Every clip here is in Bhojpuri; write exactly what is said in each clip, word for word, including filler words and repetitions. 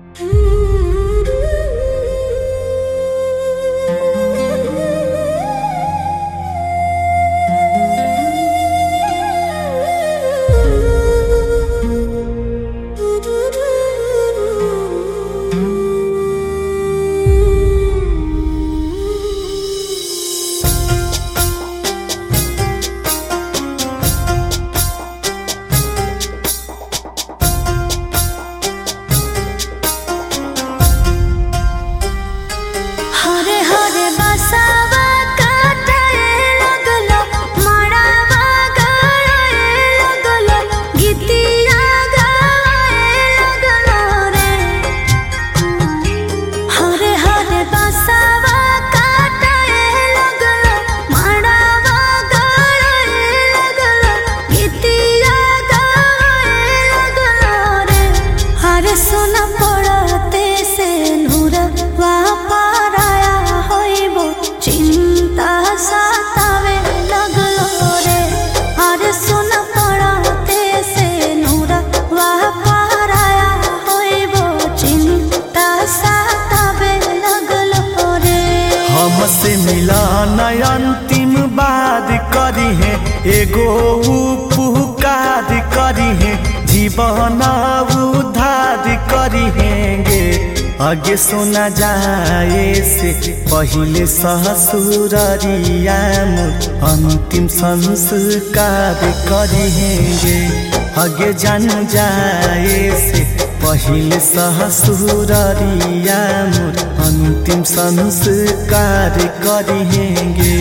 हमसे मिलन अंतिम बात करी है, एगो उपकार करी है, जीवन उद्धार करी हैंगे। आगे सुना जाए से पहले ससुररिया अंतिम संस्कार करी हैंगे। आगे जान जाए से पहले ससुररिया अंतिम संस्कार करी हैंगे।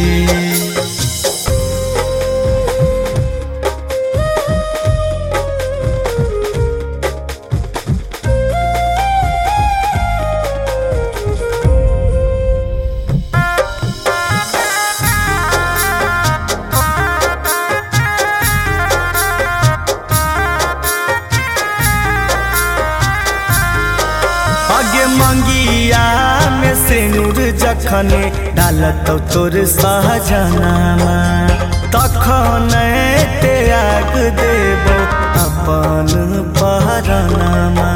आगे मंगिया में सिंदूर जखने डालत तोर सहजनामा, तखन त्याग देबो अपन पहरनामा।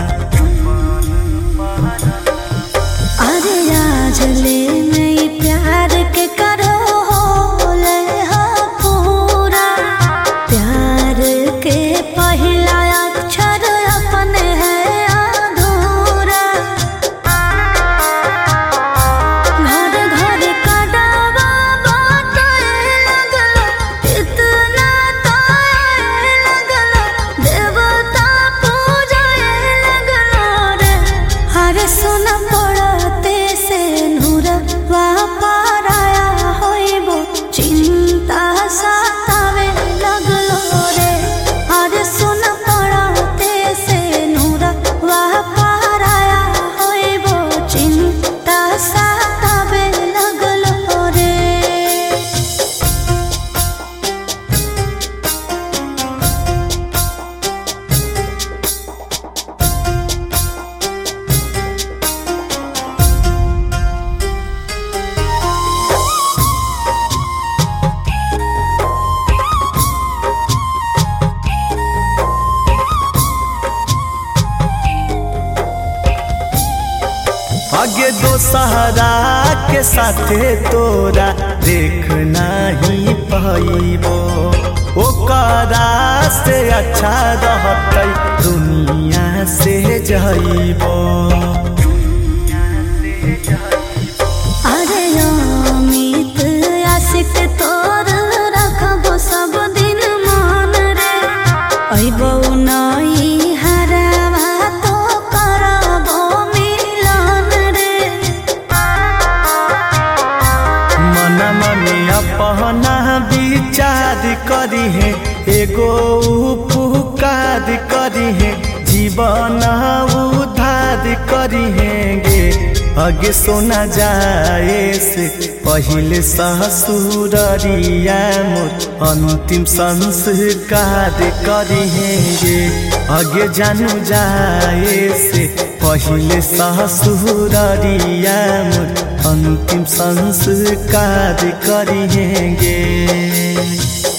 अरे आज ले नहीं प्यार के करो ले हा पूरा, प्यार के पहला अक्षर अपने है आगे दो सहारा के साथे तोरा देख नहीं पाइबो, ओकरा से अच्छा रहतै दुनिया से जाइबो। अरे अमित आशिक तोर रखबो सब दिन मन रे, अइबो नहीं अपना विचार करी है, एगो उपकार करी है, जीवन उद्धार करी हैंगे। आगे सुना जाए से पहले ससुररिया अंतिम संस्कार करी हैंगे। आगे जानू जाए से पहले ससुररिया अंतिम संस्कार करी हैंगे।